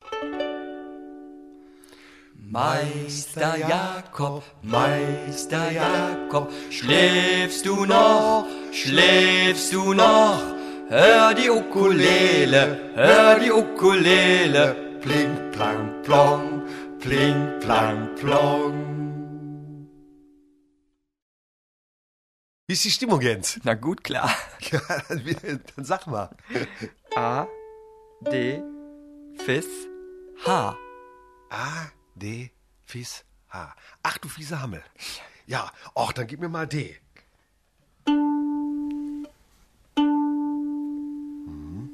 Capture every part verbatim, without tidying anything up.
Meister Jakob, Meister Jakob, schläfst du noch, schläfst du noch? Hör die Ukulele, hör die Ukulele, pling, plang, plong, pling, plang, plong. Wie ist die Stimmung, Jens? Na gut, klar. Ja, dann, dann sag mal. A, D, Fis, H. A, D, Fis, H. Ach du fiese Hammel. Ja, och, dann gib mir mal D. Mhm.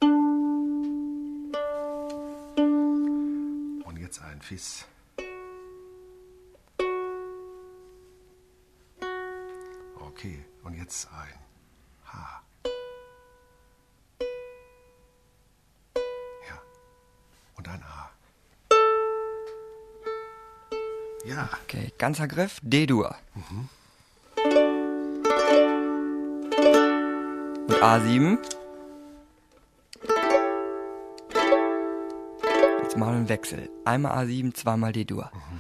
Und jetzt ein Fis. Okay, und jetzt ein H. Ja, und ein A. Ja. Okay, ganzer Griff, D-Dur. Mhm. Und A sieben. Jetzt machen wir einen Wechsel. Einmal A sieben, zweimal D-Dur. Mhm.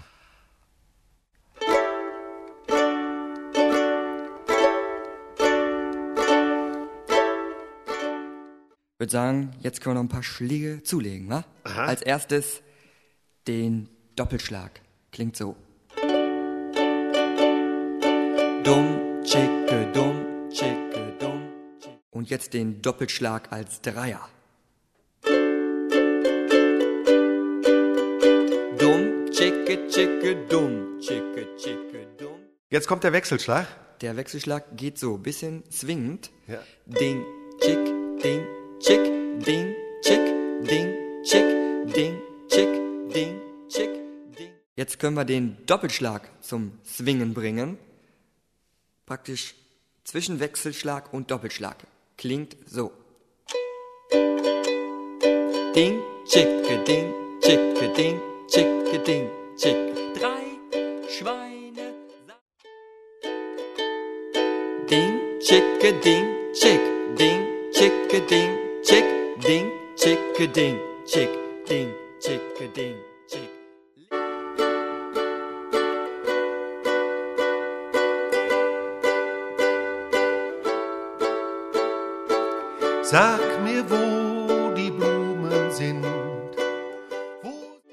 Ich würde sagen, jetzt können wir noch ein paar Schläge zulegen, wa? Aha. Als erstes den Doppelschlag. Klingt so. Dumm, chicke, dumm, chicke, dumm, chicke. Und jetzt den Doppelschlag als Dreier. Dumm, chicke, chicke, dumm, chicke, chicke, dumm. Jetzt kommt der Wechselschlag. Der Wechselschlag geht so, bisschen swingend. Ja. Ding, chick, ding, chick, ding, chick, ding, chick, ding, chick, ding, chick, ding. Jetzt können wir den Doppelschlag zum Swingen bringen. Praktisch zwischen Wechselschlag und Doppelschlag. Klingt so. Ding, chicke, ding, chicke, ding, chicke, ding, chick. Drei Schweine. Ding, chicke, ding, chick, ding, chicke, ding, chick, ding, chicke, ding, chick, ding, chicke, ding, chick. Sag mir, wo die Blumen sind. Wo,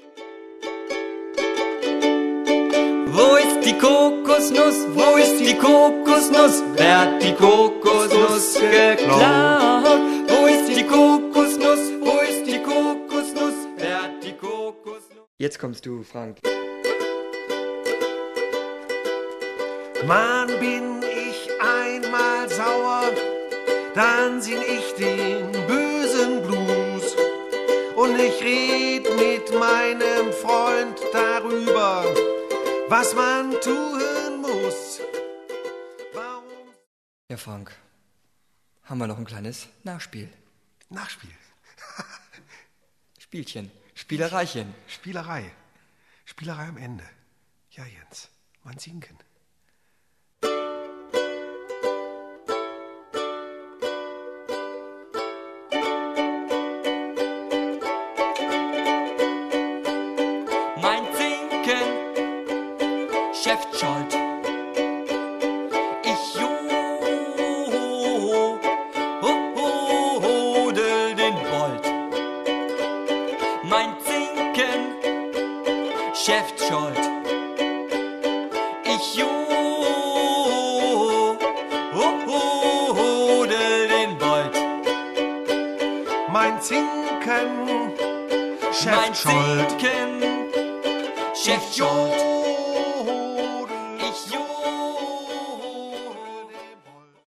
Wo ist die Kokosnuss? Wo ist die Kokosnuss? Wer hat die Kokosnuss geklaut? Wo ist die Kokosnuss? Wo ist die Kokosnuss? Wer hat die Kokosnuss? Jetzt kommst du, Frank. Mann, bin ich einmal sauer, dann sing ich den bösen Blues. Und ich red mit meinem Freund darüber, was man tun muss. Warum? Ja, Frank, haben wir noch ein kleines Nachspiel. Nachspiel. Spielchen, Spielereichen. Spielerei. Spielerei am Ende. Ja, Jens, man singen. Mein Zinken, Chef Scholt. Ich jodel den Bolt. Mein Zinken, Chef Scholt. Ich jodel den Bolt. Mein Zinken, Chef Mein Scholt. Zinken, Chef Scholt.